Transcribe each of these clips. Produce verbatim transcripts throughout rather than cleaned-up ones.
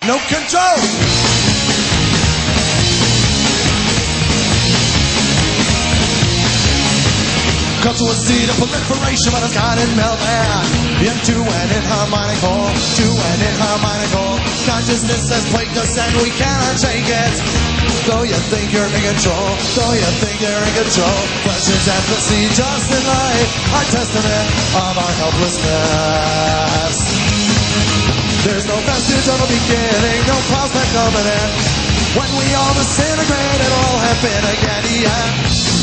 no control. Come to a seed of proliferation, but it's got it melted into an inharmonical, to an inharmonical. Consciousness has plagued us and we cannot shake it. Though you think you're in control, though you think you're in control, pleasure's empathy, just in life, our testament of our helplessness. There's no vestige of a beginning, no prospect of an end. When we all disintegrate, it'll all happen again, yeah.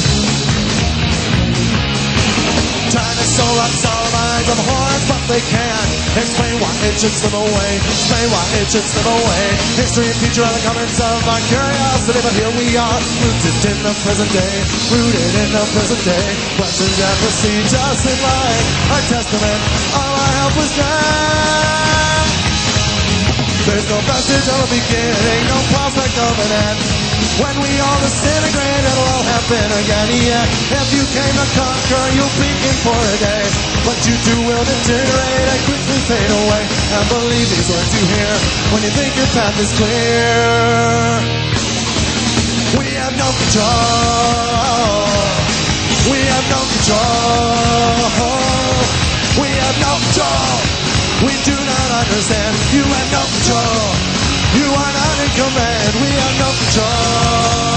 Trying to sew up our minds of horrors, but they can't explain why it should slip away, explain why it should slip away. History and future are the comments of our curiosity, but here we are, rooted in the present day, rooted in the present day. Questions and proceed just in life, our testament of our helplessness. There's no vestige of a beginning, no prospect of an end. When we all disintegrate, it'll all happen again, yeah. If you came to conquer, you'll begin for a day. But you too will deteriorate and quickly fade away. And believe these words you hear when you think your path is clear. We have no control. We have no control. We have no control. We do not understand. You have no control. You are not in command. We have no control.